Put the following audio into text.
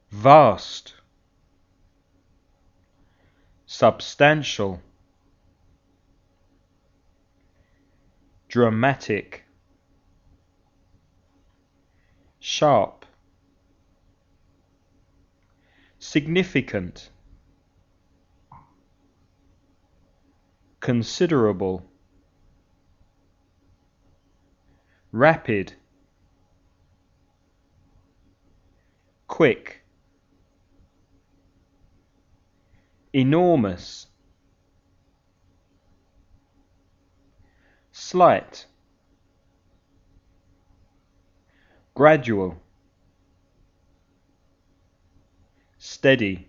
vast, substantial, dramatic, sharp, significant, considerable, rapid, quick, enormous, slight, gradual, steady,